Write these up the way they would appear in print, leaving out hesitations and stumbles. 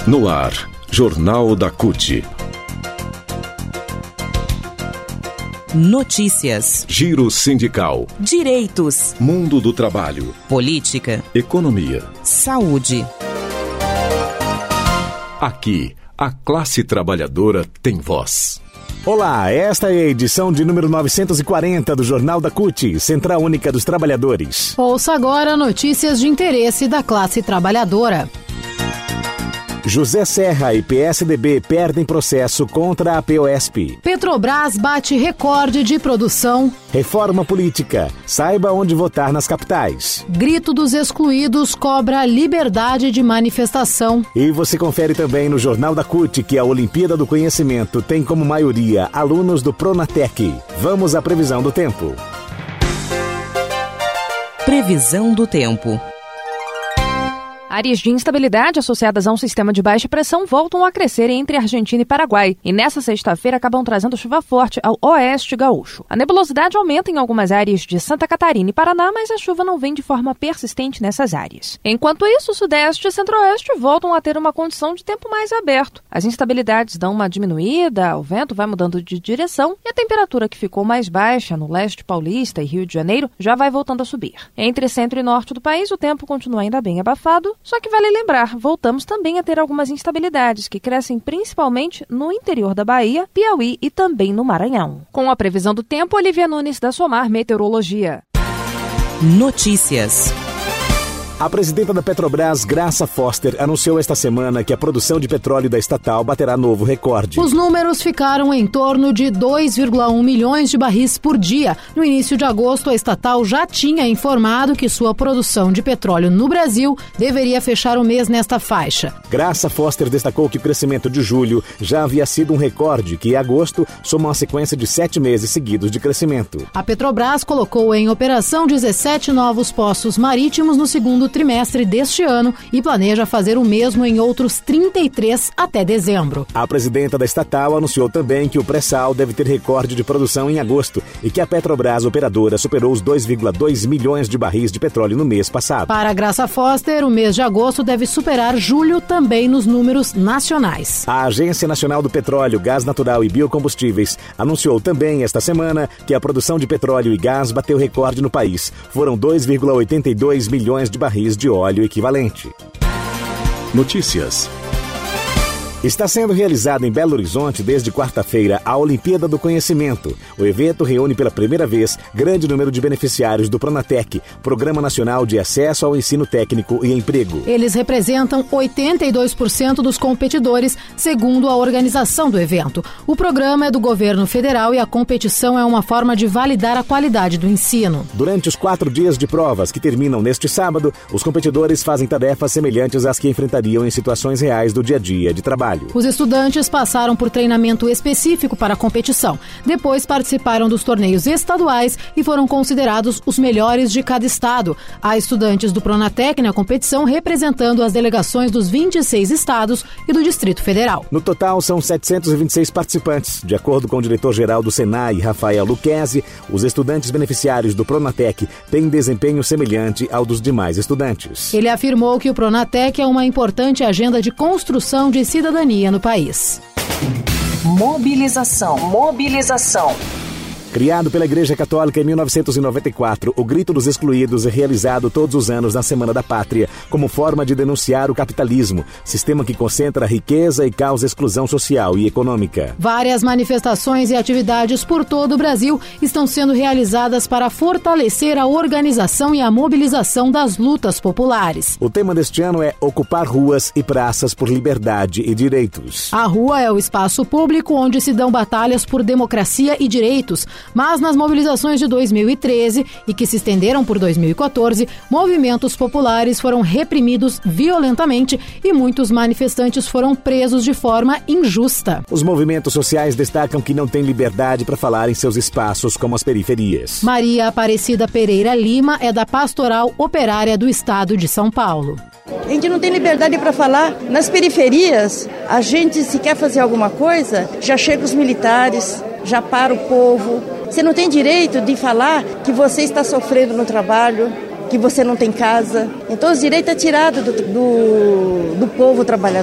No ar, Jornal da CUT. Notícias. Giro sindical. Direitos. Mundo do trabalho. Política. Economia. Saúde. Aqui, a classe trabalhadora tem voz. Olá, esta é a edição de número 940 do Jornal da CUT, Central Única dos Trabalhadores. Ouça agora notícias de interesse da classe trabalhadora. José Serra e PSDB perdem processo contra a POSP. Petrobras bate recorde de produção. Reforma política. Saiba onde votar nas capitais. Grito dos excluídos cobra liberdade de manifestação. E você confere também no Jornal da CUT que a Olimpíada do Conhecimento tem como maioria alunos do Pronatec. Vamos à previsão do tempo. Previsão do tempo. Áreas de instabilidade associadas a um sistema de baixa pressão voltam a crescer entre Argentina e Paraguai e nesta sexta-feira acabam trazendo chuva forte ao oeste gaúcho. A nebulosidade aumenta em algumas áreas de Santa Catarina e Paraná, mas a chuva não vem de forma persistente nessas áreas. Enquanto isso, o sudeste e centro-oeste voltam a ter uma condição de tempo mais aberto. As instabilidades dão uma diminuída, o vento vai mudando de direção e a temperatura que ficou mais baixa no leste paulista e Rio de Janeiro já vai voltando a subir. Entre centro e norte do país, o tempo continua ainda bem abafado. Só que vale lembrar, voltamos também a ter algumas instabilidades que crescem principalmente no interior da Bahia, Piauí e também no Maranhão. Com a previsão do tempo, Olivia Nunes da Somar Meteorologia. Notícias. A presidenta da Petrobras, Graça Foster, anunciou esta semana que a produção de petróleo da estatal baterá novo recorde. Os números ficaram em torno de 2,1 milhões de barris por dia. No início de agosto, a estatal já tinha informado que sua produção de petróleo no Brasil deveria fechar o mês nesta faixa. Graça Foster destacou que o crescimento de julho já havia sido um recorde, que em agosto soma uma sequência de 7 meses seguidos de crescimento. A Petrobras colocou em operação 17 novos poços marítimos no segundo trimestre deste ano e planeja fazer o mesmo em outros 33 até dezembro. A presidenta da estatal anunciou também que o pré-sal deve ter recorde de produção em agosto e que a Petrobras operadora superou os 2,2 milhões de barris de petróleo no mês passado. Para a Graça Foster, o mês de agosto deve superar julho também nos números nacionais. A Agência Nacional do Petróleo, Gás Natural e Biocombustíveis anunciou também esta semana que a produção de petróleo e gás bateu recorde no país. Foram 2,82 milhões de barris de óleo equivalente. Notícias. Está sendo realizada em Belo Horizonte desde quarta-feira a Olimpíada do Conhecimento. O evento reúne pela primeira vez grande número de beneficiários do Pronatec, Programa Nacional de Acesso ao Ensino Técnico e Emprego. Eles representam 82% dos competidores, segundo a organização do evento. O programa é do governo federal e a competição é uma forma de validar a qualidade do ensino. Durante os 4 dias de provas, que terminam neste sábado, os competidores fazem tarefas semelhantes às que enfrentariam em situações reais do dia a dia de trabalho. Os estudantes passaram por treinamento específico para a competição. Depois participaram dos torneios estaduais e foram considerados os melhores de cada estado. Há estudantes do Pronatec na competição representando as delegações dos 26 estados e do Distrito Federal. No total, são 726 participantes. De acordo com o diretor-geral do Senai, Rafael Lucchesi, os estudantes beneficiários do Pronatec têm desempenho semelhante ao dos demais estudantes. Ele afirmou que o Pronatec é uma importante agenda de construção de cidadania no país. Mobilização. Criado pela Igreja Católica em 1994, o Grito dos Excluídos é realizado todos os anos na Semana da Pátria, como forma de denunciar o capitalismo, sistema que concentra riqueza e causa exclusão social e econômica. Várias manifestações e atividades por todo o Brasil estão sendo realizadas para fortalecer a organização e a mobilização das lutas populares. O tema deste ano é ocupar ruas e praças por liberdade e direitos. A rua é o espaço público onde se dão batalhas por democracia e direitos. Mas nas mobilizações de 2013 e que se estenderam por 2014, movimentos populares foram reprimidos violentamente e muitos manifestantes foram presos de forma injusta. Os movimentos sociais destacam que não têm liberdade para falar em seus espaços como as periferias. Maria Aparecida Pereira Lima é da Pastoral Operária do Estado de São Paulo. A gente não tem liberdade para falar. Nas periferias, a gente, se quer fazer alguma coisa, já chega os militares, já para o povo. Você não tem direito de falar que você está sofrendo no trabalho, que você não tem casa. Então, os direitos é tirado do povo trabalhador.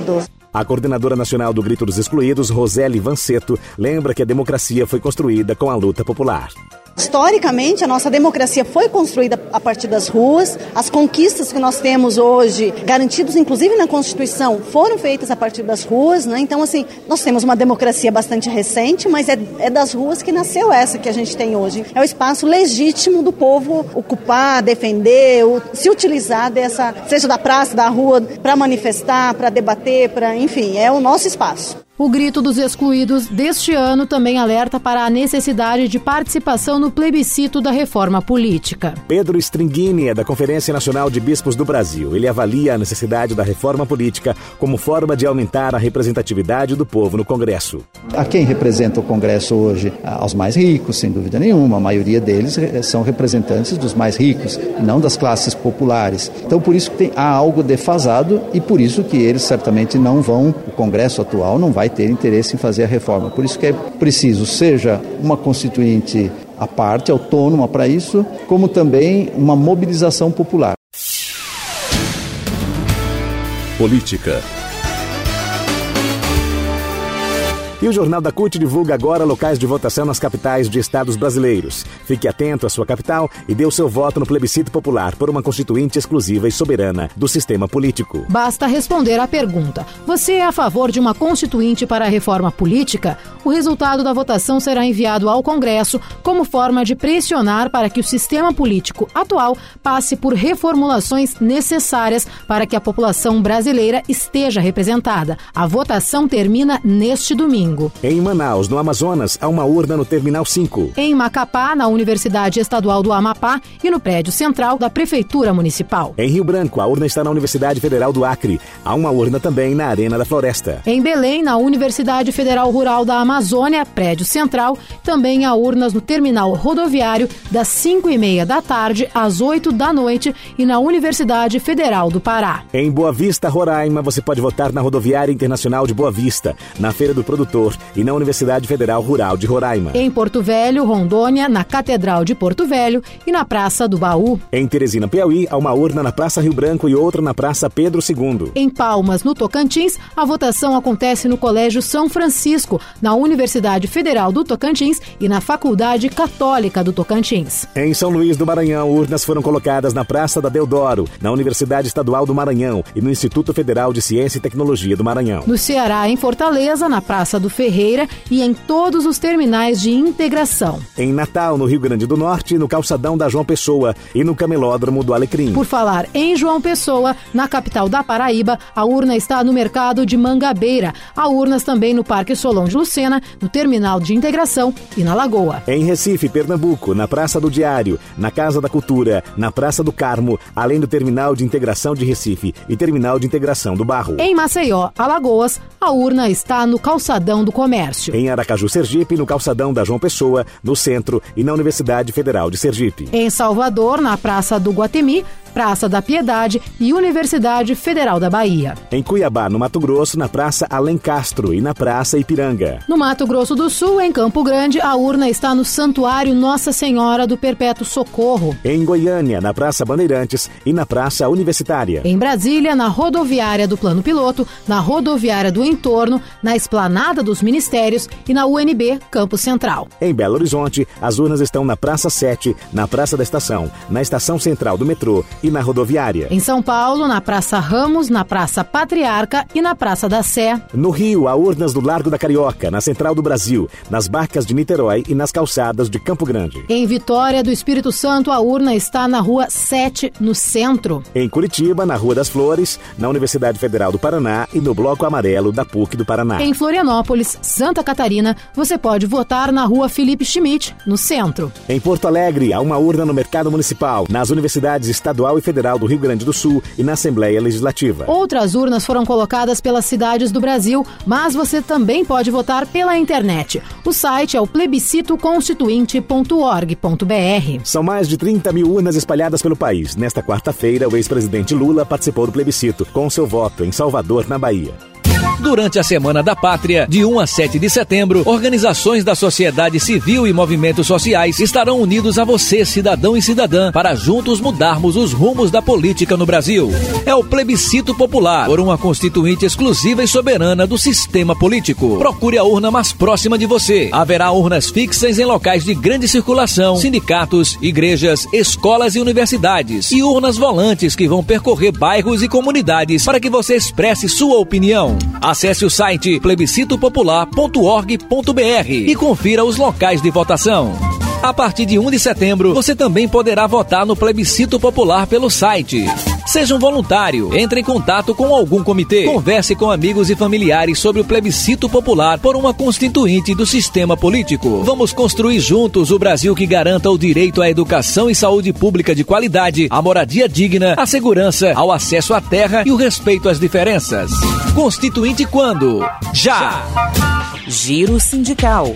A coordenadora nacional do Grito dos Excluídos, Roseli Vanceto, lembra que a democracia foi construída com a luta popular. Historicamente, a nossa democracia foi construída a partir das ruas. As conquistas que nós temos hoje, garantidas inclusive na Constituição, foram feitas a partir das ruas, né? Então, assim, nós temos uma democracia bastante recente, mas é das ruas que nasceu essa que a gente tem hoje. É o espaço legítimo do povo ocupar, defender, se utilizar dessa, seja da praça, da rua, para manifestar, para debater, enfim, é o nosso espaço. O Grito dos Excluídos deste ano também alerta para a necessidade de participação no plebiscito da reforma política. Pedro Stringini é da Conferência Nacional de Bispos do Brasil. Ele avalia a necessidade da reforma política como forma de aumentar a representatividade do povo no Congresso. A quem representa o Congresso hoje? Aos mais ricos, sem dúvida nenhuma. A maioria deles são representantes dos mais ricos, não das classes populares. Então, por isso que há algo defasado e por isso que eles certamente não vão, o Congresso atual não vai ter interesse em fazer a reforma. Por isso que é preciso, seja uma constituinte à parte, autônoma para isso, como também uma mobilização popular. Política. E o Jornal da CUT divulga agora locais de votação nas capitais de estados brasileiros. Fique atento à sua capital e dê o seu voto no plebiscito popular por uma constituinte exclusiva e soberana do sistema político. Basta responder à pergunta: você é a favor de uma constituinte para a reforma política? O resultado da votação será enviado ao Congresso como forma de pressionar para que o sistema político atual passe por reformulações necessárias para que a população brasileira esteja representada. A votação termina neste domingo. Em Manaus, no Amazonas, há uma urna no Terminal 5. Em Macapá, na Universidade Estadual do Amapá e no prédio central da Prefeitura Municipal. Em Rio Branco, a urna está na Universidade Federal do Acre. Há uma urna também na Arena da Floresta. Em Belém, na Universidade Federal Rural da Amazônia, prédio central, também há urnas no terminal rodoviário das 5h30 da tarde às 8 da noite e na Universidade Federal do Pará. Em Boa Vista, Roraima, você pode votar na Rodoviária Internacional de Boa Vista, na Feira do Produtor e na Universidade Federal Rural de Roraima. Em Porto Velho, Rondônia, na Catedral de Porto Velho e na Praça do Baú. Em Teresina, Piauí, há uma urna na Praça Rio Branco e outra na Praça Pedro II. Em Palmas, no Tocantins, a votação acontece no Colégio São Francisco, na Universidade Federal do Tocantins e na Faculdade Católica do Tocantins. Em São Luís do Maranhão, urnas foram colocadas na Praça da Deodoro, na Universidade Estadual do Maranhão e no Instituto Federal de Ciência e Tecnologia do Maranhão. No Ceará, em Fortaleza, na Praça do Ferreira e em todos os terminais de integração. Em Natal, no Rio Grande do Norte, no calçadão da João Pessoa e no camelódromo do Alecrim. Por falar em João Pessoa, na capital da Paraíba, a urna está no mercado de Mangabeira. Há urnas também no Parque Solon de Lucena, no terminal de integração e na Lagoa. Em Recife, Pernambuco, na Praça do Diário, na Casa da Cultura, na Praça do Carmo, além do terminal de integração de Recife e terminal de integração do Barro. Em Maceió, Alagoas, a urna está no calçadão do Comércio. Em Aracaju, Sergipe, no calçadão da João Pessoa, no centro e na Universidade Federal de Sergipe. Em Salvador, na Praça do Guatemi, Praça da Piedade e Universidade Federal da Bahia. Em Cuiabá, no Mato Grosso, na Praça Alencastro e na Praça Ipiranga. No Mato Grosso do Sul, em Campo Grande, a urna está no Santuário Nossa Senhora do Perpétuo Socorro. Em Goiânia, na Praça Bandeirantes e na Praça Universitária. Em Brasília, na Rodoviária do Plano Piloto, na Rodoviária do Entorno, na Esplanada dos Ministérios e na UNB Campo Central. Em Belo Horizonte, as urnas estão na Praça 7, na Praça da Estação, na Estação Central do Metrô e na rodoviária. Em São Paulo, na Praça Ramos, na Praça Patriarca e na Praça da Sé. No Rio, há urnas do Largo da Carioca, na Central do Brasil, nas Barcas de Niterói e nas calçadas de Campo Grande. Em Vitória do Espírito Santo, a urna está na Rua 7, no centro. Em Curitiba, na Rua das Flores, na Universidade Federal do Paraná e no Bloco Amarelo da PUC do Paraná. Em Florianópolis, Santa Catarina, você pode votar na Rua Felipe Schmidt, no centro. Em Porto Alegre, há uma urna no Mercado Municipal, nas Universidades Estadual e Federal do Rio Grande do Sul e na Assembleia Legislativa. Outras urnas foram colocadas pelas cidades do Brasil, mas você também pode votar pela internet. O site é o plebiscitoconstituinte.org.br. São mais de 30 mil urnas espalhadas pelo país. Nesta quarta-feira, o ex-presidente Lula participou do plebiscito com seu voto em Salvador, na Bahia. Durante a Semana da Pátria, de 1 a 7 de setembro, organizações da sociedade civil e movimentos sociais estarão unidos a você, cidadão e cidadã, para juntos mudarmos os rumos da política no Brasil. É o plebiscito popular por uma constituinte exclusiva e soberana do sistema político. Procure a urna mais próxima de você. Haverá urnas fixas em locais de grande circulação, sindicatos, igrejas, escolas e universidades, e urnas volantes que vão percorrer bairros e comunidades para que você expresse sua opinião. Acesse o site plebiscitopopular.org.br e confira os locais de votação. A partir de 1 de setembro, você também poderá votar no Plebiscito Popular pelo site. Seja um voluntário, entre em contato com algum comitê, converse com amigos e familiares sobre o Plebiscito Popular por uma constituinte do sistema político. Vamos construir juntos o Brasil que garanta o direito à educação e saúde pública de qualidade, à moradia digna, à segurança, ao acesso à terra e o respeito às diferenças. Constituinte quando? Já! Giro Sindical.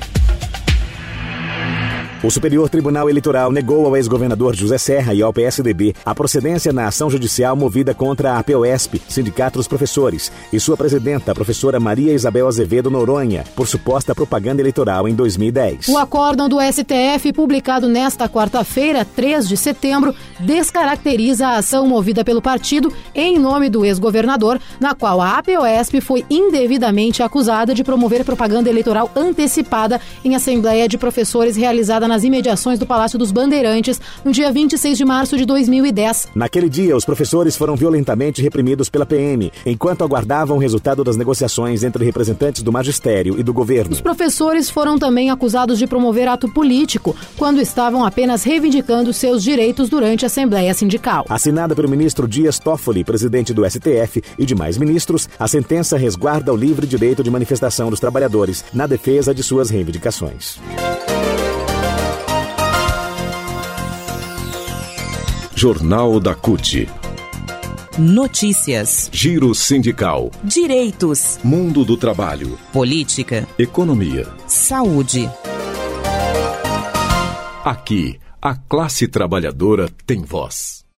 O Superior Tribunal Eleitoral negou ao ex-governador José Serra e ao PSDB a procedência na ação judicial movida contra a APOESP, Sindicato dos Professores, e sua presidenta, a professora Maria Isabel Azevedo Noronha, por suposta propaganda eleitoral em 2010. O acórdão do STF, publicado nesta quarta-feira, 3 de setembro, descaracteriza a ação movida pelo partido em nome do ex-governador, na qual a APOESP foi indevidamente acusada de promover propaganda eleitoral antecipada em assembleia de professores realizada nas imediações do Palácio dos Bandeirantes, no dia 26 de março de 2010. Naquele dia, os professores foram violentamente reprimidos pela PM, enquanto aguardavam o resultado das negociações entre representantes do magistério e do governo. Os professores foram também acusados de promover ato político, quando estavam apenas reivindicando seus direitos durante a Assembleia Sindical. Assinada pelo ministro Dias Toffoli, presidente do STF, e demais ministros, a sentença resguarda o livre direito de manifestação dos trabalhadores na defesa de suas reivindicações. Jornal da CUT. Notícias. Giro Sindical. Direitos. Mundo do trabalho. Política. Economia. Saúde. Aqui, a classe trabalhadora tem voz.